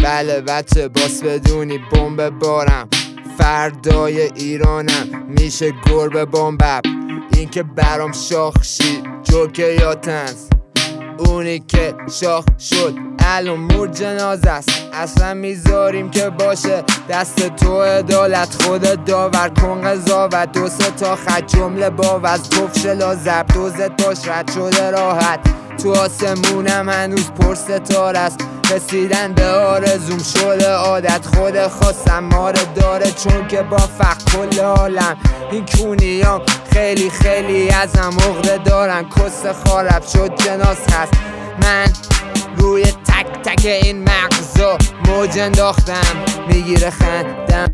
بله بچه باس بدونی بمب بارم، فردای ایرانم میشه گربه بمبب. این که برام شاخ شید جوکه یا تنز، اونی که شاخ شد الان مور جنازه است. اصلا میذاریم که باشه دست تو عدالت، خود داور کن قضاوت. 2 3 تا خط جمله باوز کفش لازب، 2 تاش رد شده راحت. تو آسمونم هنوز پر ستاره است، رسیدن به آرزوم شده عادت. خود خواستم ماره داره چون که با فقر کل عالم. این کونیام خیلی خیلی ازم عقده دارن، کس خارب شد جناس هست. من روی تک تک این مغزا موج انداختم، میگیره خندم.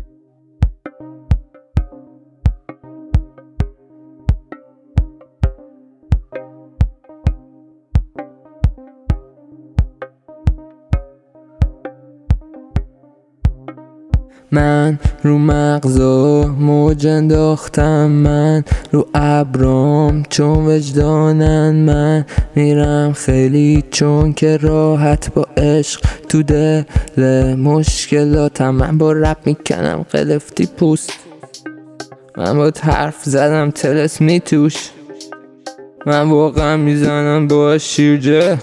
من رو مغزا موج انداختم، من رو ابرام چون وجدانن. من میرم خیلی چون که راحت با عشق تو دل مشکلاتم. من با رپ میکنم قلفتی پوست، من با حرف زدم تلسمی توش. من واقعا میزنم با شیرجه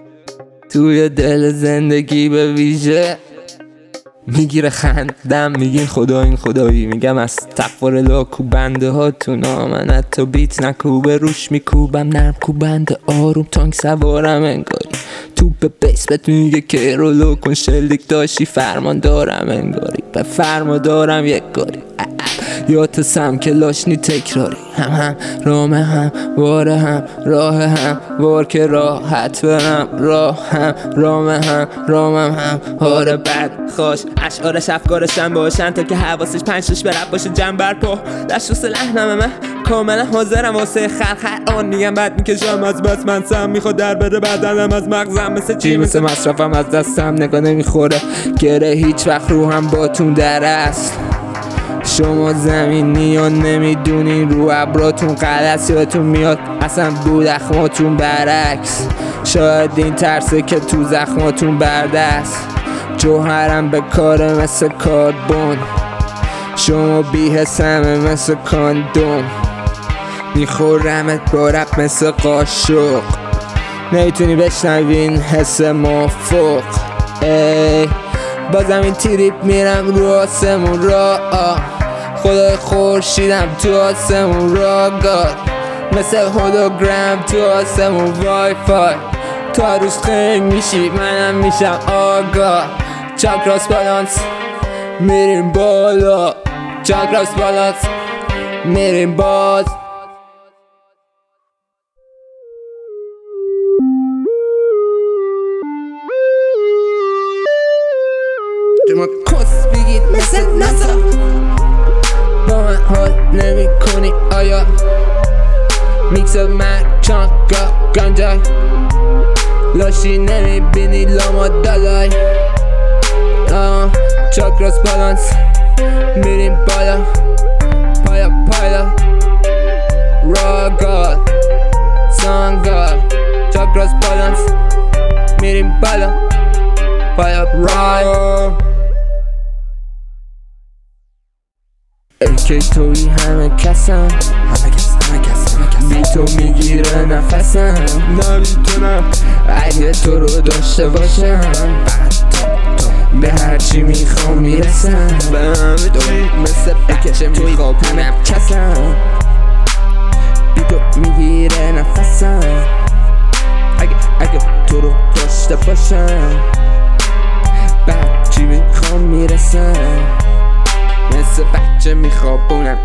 توی دل زندگی به ویژه. میگیره خندم میگین خدا این خدایی، میگم از تقوار لاکو بنده ها تو نامن. حتی بیت نکوبه روش میکوبم نرم کوبنده آروم تانک سوارم انگاری. توپ بیس بهت میگه که رولو کن شلیک داشتی فرمان دارم انگاری. به فرما دارم یک گاری یا تسم که لاشنی تکراری. هم رامه هم واره هم راه هم وار که راحت برم راه هم رامه هم رامم هم هاره بد خوش اشعارش افکارشم باشن تا که حواسش 5 برب باشه جمع برپا دشت و سلحنمه. من کاملا حاضرم واسه خلق هر آن میگم بد میکشم از بس من سم میخواد در بره بدنم از مغزم مثل چی مثل مصرفم از دستم نگاه نمیخوره گره هیچ وقت رو هم باتون در است. شما زمینی یا نمیدونین رو ابراتون قلس یادتون میاد اصلا بود اخماتون برعکس. شاید این ترسه که تو زخماتون بردست جوهرم به کاره مثل کاربون. شما بی‌حسمه مثل کاندوم میخورمت با رپ مثل قاشق نمیتونی بشنوین حس مافوق. ای بازم این تریپ میرم رو آسمون را خدای خورشیدم تو آسمون را گاد مثل هولوگرام تو آسمون وای فای. تو هر روز خنگ میشی منم میشم آگاه. چاکراس بالانس میریم بالا چاکراس بالانس میریم باز. شما کس بگید مثل ناسا با من حال نمی کنی آیا میکس مرچان گنجای لاشی نمی بینی لاما دالای. چاکراس بالانس میریم بالا پایا پایا راگال سانگال. چاکراس بالانس میریم بالا پایا رای. که توی همه کسم بی تو میگیره نفسم نمیتونم اگه تو رو داشته باشم به هرچی میخوام میرسم. به همه توی مثل بکشه میخوابونم کسم بی تو میگیره نفسم اگه تو رو داشته باشم به هرچی میخوام میرسم. مثل بچه میخوابونم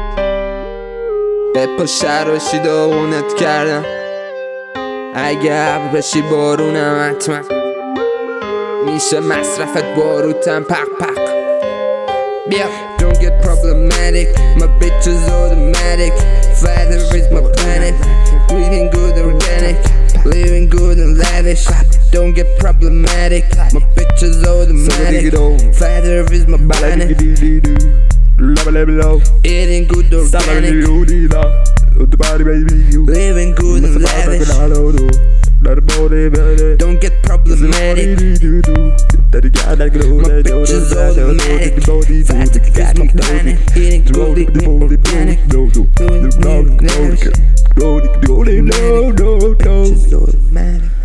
به پا راشی داغونت کردم اگه ابر بشی بارونم حتما میشه مصرفت باروتم پق پق. بیا Don't get problematic My bitch is automatic Father is my planet Living good organic Living good and lavish Don't get problematic My bitch is automatic Father is my planet Eating good organic Living good and lavish Don't get problematic. My bitch is automatic. Fat is my planet. Eating goldie, organic. Doing organic. Bitch is automatic.